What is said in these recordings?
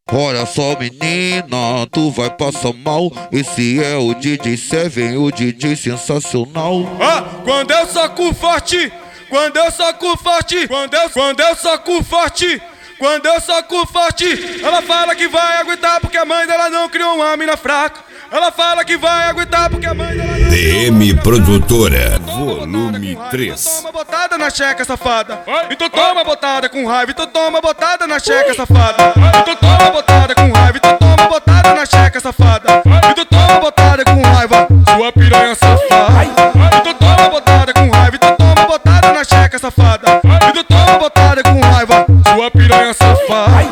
Olha só, menina, tu vai passar mal. Esse é o DJ Seven, o DJ sensacional. Quando eu soco forte, quando eu soco forte, quando eu soco forte, quando eu soco forte, ela fala que vai aguentar porque a mãe dela não criou uma mina fraca. Ela fala que vai aguentar porque a mãe dela não DM Produtora, volume 3. Toma botada na checa, safada. Então toma botada com raiva. Então toma botada na checa, safada. Então toma botada com raiva. Então toma botada na checa, safada. Então toma botada com raiva, sua piranha safada. Então toma botada com raiva. Então toma botada na checa, safada. Então toma botada com raiva, sua piranha safada.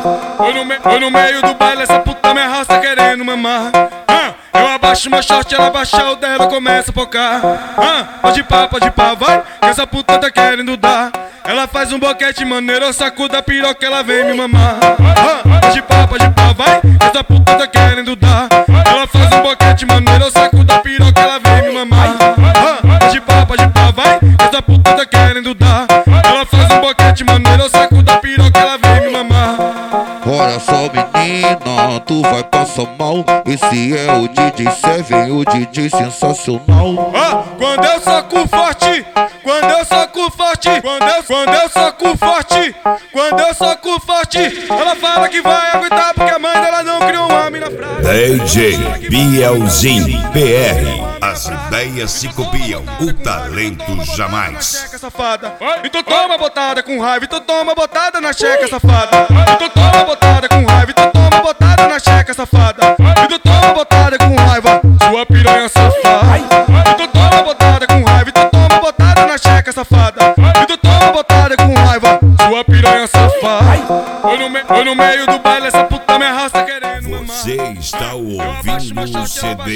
Foi no meio do baile, essa puta me arrasta querendo mamar. Eu abaixo meu short, ela abaixa o dela, começa a focar. Pode pá, vai, que essa puta tá querendo dar. Ela faz um boquete maneiro, eu sacudo a piroca, ela vem me mamar. Pode pá, vai, que essa puta tá querendo dar. Ela faz um boquete maneiro, eu sacudo a piroca, ela vem me mamar. Pode pá, vai, que essa puta tá querendo dar. Ela faz um boquete maneiro, eu sacudo a piroca, ela vem me mamar. Olha só, menina, tu vai passar mal. Esse é o DJ Seven, o DJ sensacional. Quando eu soco forte, quando eu soco forte, quando eu soco forte, quando eu soco forte, ela fala que vai aguentar porque a mãe dela não criou uma mina fraca. DJ Bielzinho PR. As ideias se copiam, o talento jamais. Então toma botada com raiva. Então toma botada na checa, safada. Então toma botada com raiva. Então toma botada na checa, safada. Então toma botada com raiva, sua piranha safada. Então toma botada com raiva. Então toma botada na checa, safada. Então toma botada com raiva, sua piranha safada. Foi no meio do baile, essa puta me arrasta querendo mamar. Você está ouvindo o CD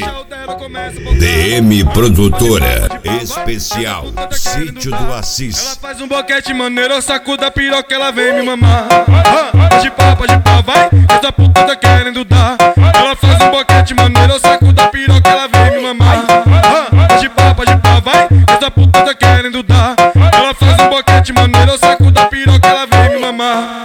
DM Produtora Especial Sítio do Assis. Ela faz um boquete maneiro, eu sacudo a piroca, ela vem me mamar. Pode pá, vai, essa puta tá querendo dar. Ela faz um boquete maneiro, eu sacudo a piroca, ela vem me mamar. Pode pá, vai, essa puta tá querendo dar. Ela faz um boquete maneiro, eu sacudo a piroca, ela vem me mamar.